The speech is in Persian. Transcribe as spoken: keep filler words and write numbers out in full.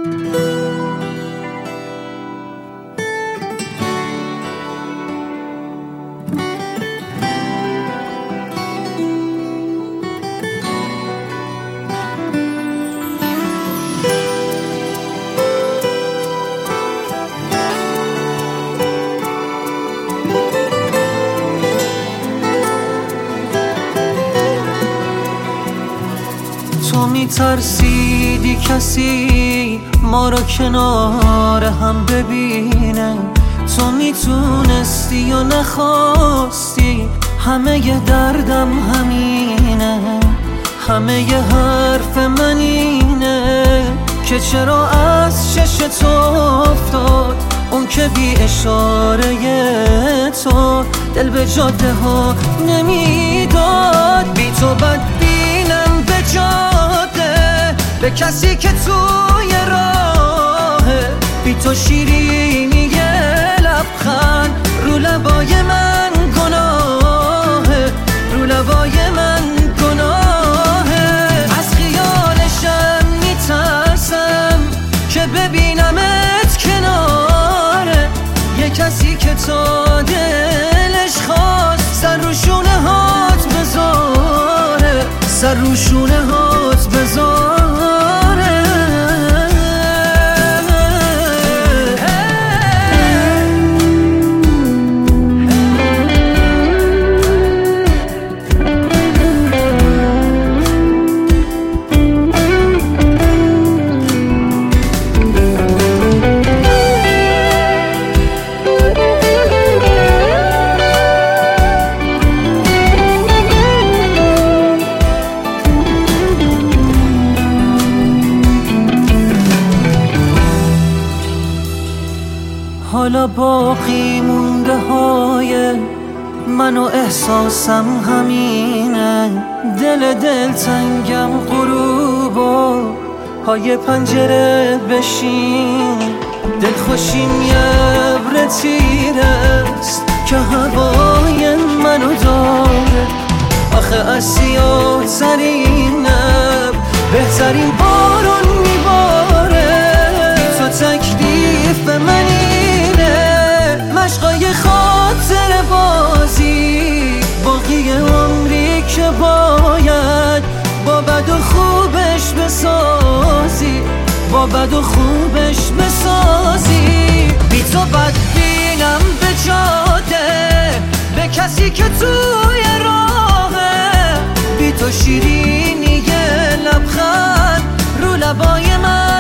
تو میترسیدی کسی ما رو کنار هم ببینه، تو میتونستی یا نخواستی، همه ی دردم همینه، همه ی حرف من اینه که چرا از چشت افتاد اون که بی اشاره تو دل به جاده ها نمیداد. بی تو بد بینم به جاده، به کسی که توی راهه، بی تو شیرینی یه لبخند رو لبای من گناهه، رو لبای من گناهه. از خیالشم میترسم که ببینمت کناره یه کسی که تا دلش خواست سر رو شونه هات بذاره، سر رو شونه هات بذاره. حالا باقی مونده های من و احساسم همینه، دل دل تنگم غروب و پای پنجره بشین، دل خوشیم یه ابر تیرست که هوای منو داره. آخه از سیاه ترین ابر بهترین بارون میباره. بی تو تکلیف منی مشقای خاطر بازی، باقی عمری که باید با بد و خوبش بسازی، با بد و خوبش بسازی. بی تو بد بینم به جاده، به کسی که توی راهه، بی تو شیرینی یه لبخند رو لبای من